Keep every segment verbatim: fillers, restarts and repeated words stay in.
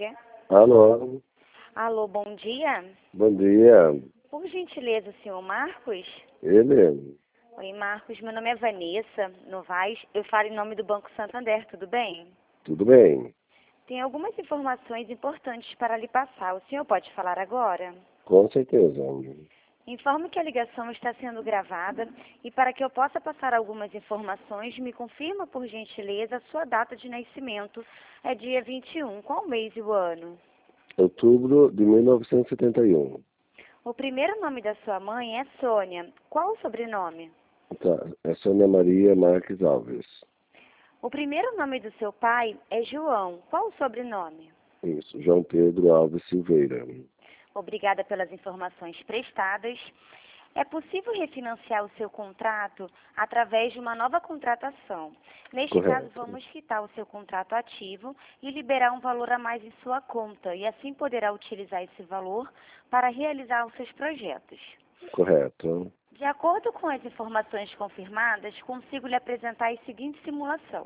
Quer? Alô, Alô, bom dia. bom dia. Por gentileza, o senhor Marcos? Ele? Oi, Marcos. Meu nome é Vanessa Novaes. Eu falo em nome do Banco Santander, tudo bem? Tudo bem? Tem algumas informações importantes para lhe passar. O senhor pode falar agora? Com certeza. Informo que a ligação está sendo gravada e para que eu possa passar algumas informações, me confirma, por gentileza, a sua data de nascimento. É dia vinte e um. Qual mês e o ano? Outubro de mil novecentos e setenta e um. O primeiro nome da sua mãe é Sônia. Qual o sobrenome? Tá, é Sônia Maria Marques Alves. O primeiro nome do seu pai é João. Qual o sobrenome? Isso, João Pedro Alves Silveira. Obrigada pelas informações prestadas. É possível refinanciar o seu contrato através de uma nova contratação. Neste caso, Correto. vamos quitar o seu contrato ativo e liberar um valor a mais em sua conta, e assim poderá utilizar esse valor para realizar os seus projetos. Correto. De acordo com as informações confirmadas, consigo lhe apresentar a seguinte simulação.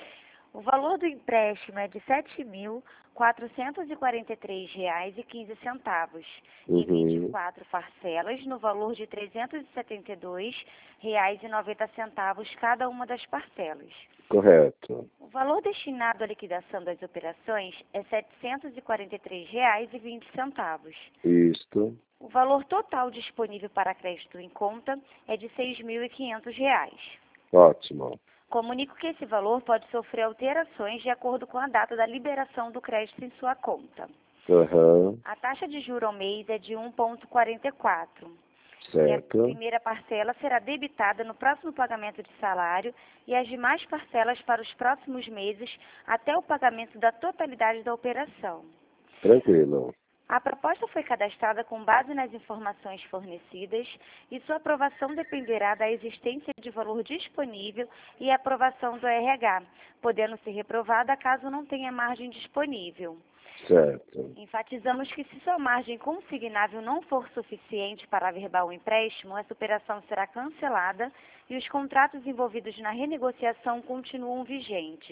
O valor do empréstimo é de sete mil quatrocentos e quarenta e três reais e quinze centavos, em vinte e Uhum. quatro parcelas, no valor de trezentos e setenta e dois reais e noventa centavos cada uma das parcelas. Correto. O valor destinado à liquidação das operações é setecentos e quarenta e três reais e vinte centavos. Isto. O valor total disponível para crédito em conta é de seis mil e quinhentos reais. Ótimo. Comunico que esse valor pode sofrer alterações de acordo com a data da liberação do crédito em sua conta. Aham. A taxa de juros ao mês é de um vírgula quarenta e quatro. E a Certo. primeira parcela será debitada no próximo pagamento de salário e as demais parcelas para os próximos meses até o pagamento da totalidade da operação. Tranquilo. A proposta foi cadastrada com base nas informações fornecidas e sua aprovação dependerá da existência de valor disponível e aprovação do R H, podendo ser reprovada caso não tenha margem disponível. Certo. Enfatizamos que se sua margem consignável não for suficiente para averbar o empréstimo, essa operação será cancelada e os contratos envolvidos na renegociação continuam vigentes.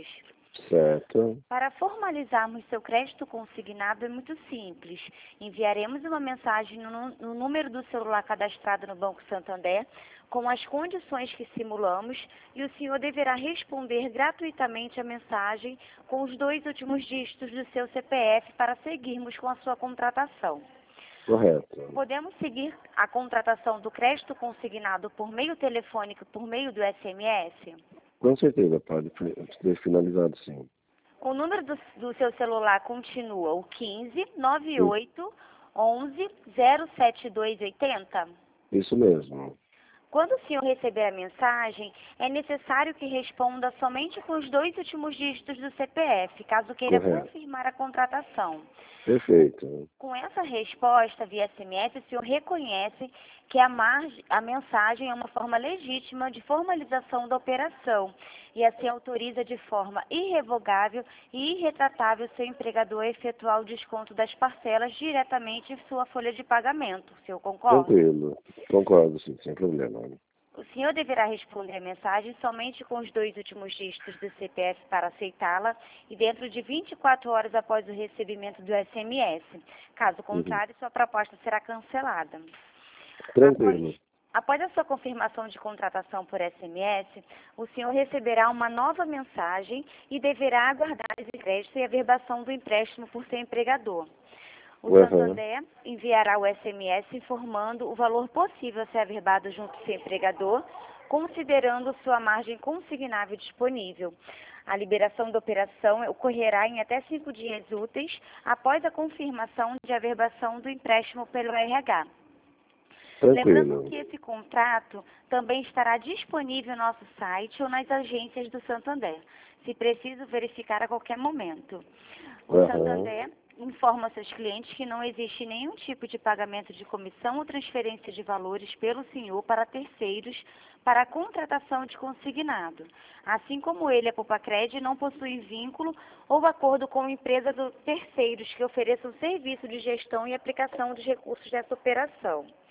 Certo. Para formalizarmos seu crédito consignado é muito simples. Enviaremos uma mensagem no, no número do celular cadastrado no Banco Santander com as condições que simulamos e o senhor deverá responder gratuitamente a mensagem com os dois últimos dígitos do seu C P F para seguirmos com a sua contratação. Correto. Podemos seguir a contratação do crédito consignado por meio telefônico, por meio do S M S? Com certeza, pode ser finalizado sim. O número do, do seu celular continua o quinze, noventa e oito, onze, zero sete dois oitenta? Isso mesmo. Quando o senhor receber a mensagem, é necessário que responda somente com os dois últimos dígitos do C P F, caso queira Correto. confirmar a contratação. Perfeito. Com essa resposta via S M S, o senhor reconhece que a, margem, a mensagem é uma forma legítima de formalização da operação e assim autoriza de forma irrevogável e irretratável seu empregador a efetuar o desconto das parcelas diretamente em sua folha de pagamento. O senhor concorda? Tranquilo. Concordo, sim, sem problema. O senhor deverá responder a mensagem somente com os dois últimos dígitos do C P F para aceitá-la e dentro de vinte e quatro horas após o recebimento do S M S. Caso contrário, sua proposta será cancelada. Tranquilo. Após, após a sua confirmação de contratação por S M S, o senhor receberá uma nova mensagem e deverá aguardar o crédito e a verbação do empréstimo por seu empregador. O Uhum. Santander enviará o S M S informando o valor possível a ser averbado junto ao seu empregador, considerando sua margem consignável disponível. A liberação da operação ocorrerá em até cinco dias úteis após a confirmação de averbação do empréstimo pelo R H. Tranquilo. Lembrando que esse contrato também estará disponível no nosso site ou nas agências do Santander, se preciso verificar a qualquer momento. O Uhum. Santander informa seus clientes que não existe nenhum tipo de pagamento de comissão ou transferência de valores pelo senhor para terceiros para a contratação de consignado. Assim como ele, a Poupa-Cred, não possui vínculo ou acordo com empresas ou terceiros que ofereçam serviço de gestão e aplicação dos recursos dessa operação.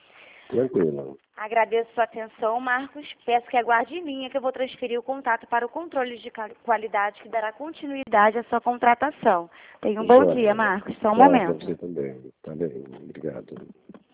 Tranquilo. Agradeço sua atenção, Marcos. Peço que aguarde em linha que eu vou transferir o contato para o controle de ca- qualidade que dará continuidade à sua contratação. Tenha um bom Joia. dia, Marcos. Só um Tá, pra momento. você também. Tá bem, obrigado.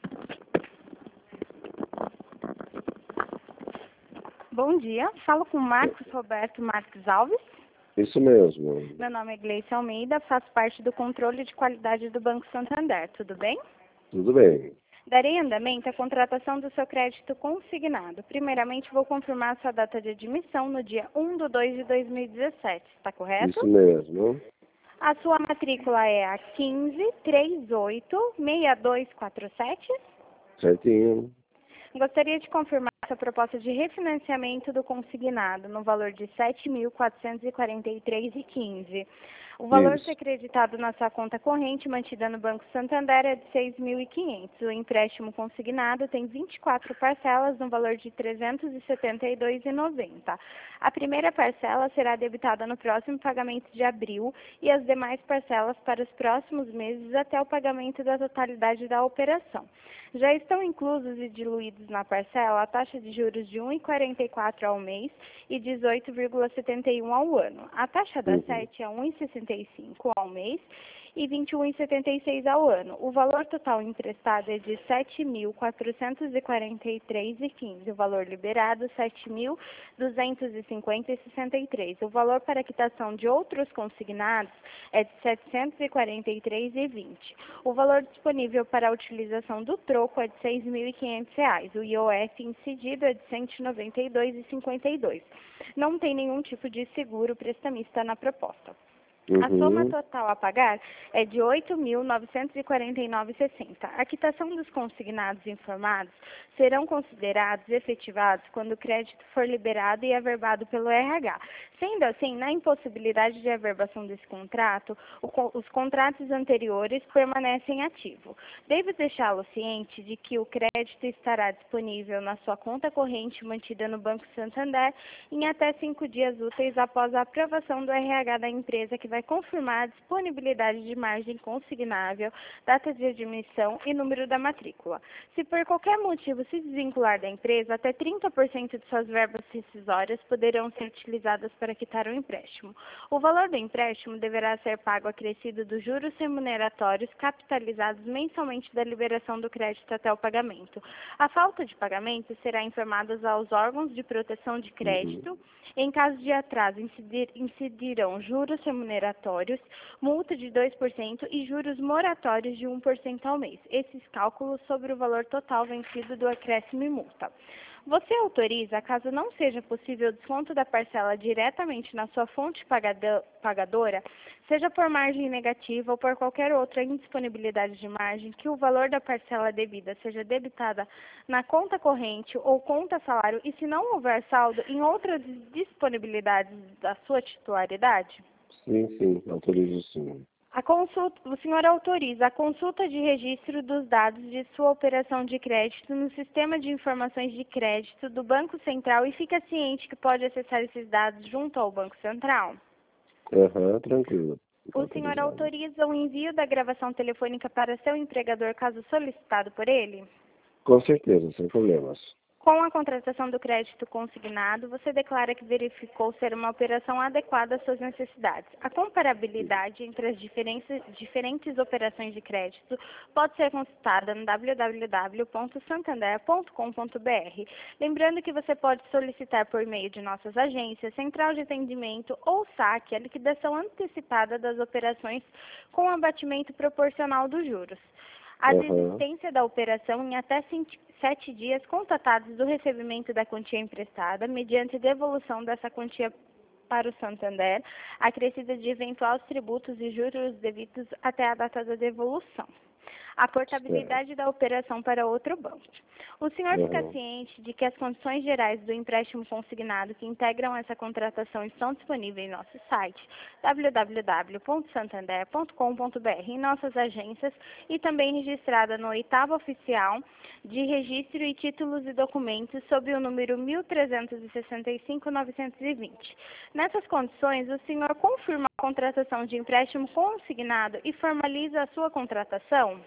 Bom dia, falo com Marcos Roberto Marques Alves. Isso mesmo. Meu nome é Gleice Almeida, faço parte do controle de qualidade do Banco Santander, tudo bem? Tudo bem. Darei andamento à contratação do seu crédito consignado. Primeiramente, vou confirmar sua data de admissão no dia um de dois de dois mil e dezessete, está correto? Isso mesmo. A sua matrícula é a quinze, trinta e oito, sessenta e dois quarenta e sete. Certinho. Gostaria de confirmar essa proposta de refinanciamento do consignado no valor de sete mil quatrocentos e quarenta e três reais e quinze centavos. O valor Isso. ser acreditado na sua conta corrente mantida no Banco Santander é de seis mil e quinhentos reais. O empréstimo consignado tem vinte e quatro parcelas no valor de trezentos e setenta e dois reais e noventa centavos. A primeira parcela será debitada no próximo pagamento de abril e as demais parcelas para os próximos meses até o pagamento da totalidade da operação. Já estão inclusos e diluídos na parcela a taxa de juros de um vírgula quarenta e quatro ao mês e dezoito vírgula setenta e um ao ano. A taxa da Uhum. sete é um vírgula sessenta e cinco ao mês e vinte e um vírgula setenta e seis ao ano. O valor total emprestado é de sete mil quatrocentos e quarenta e três reais e quinze centavos. O valor liberado, sete mil duzentos e cinquenta reais e sessenta e três centavos. O valor para quitação de outros consignados é de setecentos e quarenta e três reais e vinte centavos. O valor disponível para a utilização do troco é de seis mil e quinhentos reais. O I O F incidido é de cento e noventa e dois reais e cinquenta e dois centavos. Não tem nenhum tipo de seguro prestamista na proposta. A soma Uhum. total a pagar é de oito mil novecentos e quarenta e nove reais e sessenta centavos. A quitação dos consignados informados serão considerados e efetivados quando o crédito for liberado e averbado pelo R H. Sendo assim, na impossibilidade de averbação desse contrato, o co- os contratos anteriores permanecem ativos. Devo deixá-lo ciente de que o crédito estará disponível na sua conta corrente mantida no Banco Santander em até cinco dias úteis após a aprovação do R H da empresa, que vai confirmar a disponibilidade de margem consignável, data de admissão e número da matrícula. Se por qualquer motivo se desvincular da empresa, até trinta por cento de suas verbas rescisórias poderão ser utilizadas para quitar o empréstimo. O valor do empréstimo deverá ser pago acrescido dos juros remuneratórios capitalizados mensalmente da liberação do crédito até o pagamento. A falta de pagamento será informada aos órgãos de proteção de crédito. Em caso de atraso, incidir, incidirão juros remuneratórios, multa de dois por cento e juros moratórios de um por cento ao mês. Esses cálculos sobre o valor total vencido do acréscimo e multa. Você autoriza, caso não seja possível o desconto da parcela diretamente na sua fonte pagada- pagadora, seja por margem negativa ou por qualquer outra indisponibilidade de margem, que o valor da parcela devida seja debitada na conta corrente ou conta salário e, se não houver saldo, em outras disponibilidades da sua titularidade? Sim, sim, autorizo sim. A consulta, o senhor autoriza a consulta de registro dos dados de sua operação de crédito no Sistema de Informações de Crédito do Banco Central e fica ciente que pode acessar esses dados junto ao Banco Central? Aham, tranquilo. O senhor Autorizado. autoriza o envio da gravação telefônica para seu empregador caso solicitado por ele? Com certeza, sem problemas. Com a contratação do crédito consignado, você declara que verificou ser uma operação adequada às suas necessidades. A comparabilidade entre as diferentes, diferentes operações de crédito pode ser consultada no w w w ponto santander ponto com ponto b r. Lembrando que você pode solicitar por meio de nossas agências, central de atendimento ou saque a liquidação antecipada das operações com abatimento proporcional dos juros. A Aham. desistência da operação em até sete dias contatados do recebimento da quantia emprestada, mediante devolução dessa quantia para o Santander, acrescida de eventuais tributos e juros devidos até a data da devolução. A portabilidade da operação para outro banco. O senhor fica Uhum. ciente de que as condições gerais do empréstimo consignado que integram essa contratação estão disponíveis em nosso site w w w ponto santander ponto com ponto b r, em nossas agências e também registrada no oitavo oficial de registro e títulos e documentos sob o número mil trezentos e sessenta e cinco ponto novecentos e vinte. Nessas condições, o senhor confirma a contratação de empréstimo consignado e formaliza a sua contratação?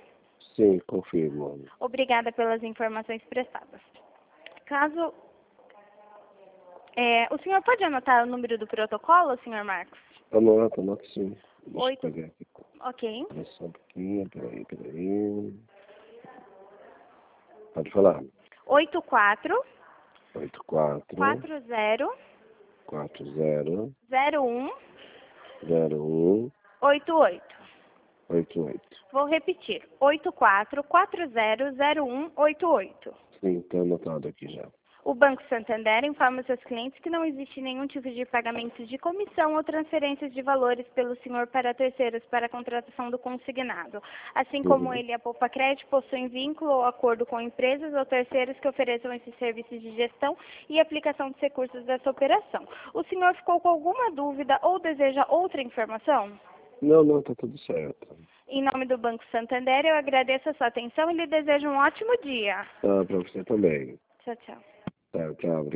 Sim, confirmo. Obrigada pelas informações prestadas. Caso... É, o senhor pode anotar o número do protocolo, senhor Marcos? Anota, anota sim. Deixa Oito. eu pegar aqui. Ok. Espera só um pouquinho, peraí, peraí. Pode falar. oito quatro Oito quatro quatro zero quatro zero zero um zero um oito oito. oito oito. Vou repetir. oito quatro quatro zero zero um oito oito. Sim, está anotado aqui já. O Banco Santander informa seus clientes que não existe nenhum tipo de pagamento de comissão ou transferências de valores pelo senhor para terceiros para a contratação do consignado. Assim como Uhum. ele e a Poupa Crédito possuem vínculo ou acordo com empresas ou terceiros que ofereçam esses serviços de gestão e aplicação dos recursos dessa operação. O senhor ficou com alguma dúvida ou deseja outra informação? Não, não, tá tudo certo. Em nome do Banco Santander, eu agradeço a sua atenção e lhe desejo um ótimo dia. Tá, para você também. Tchau, tchau. Tá, tchau.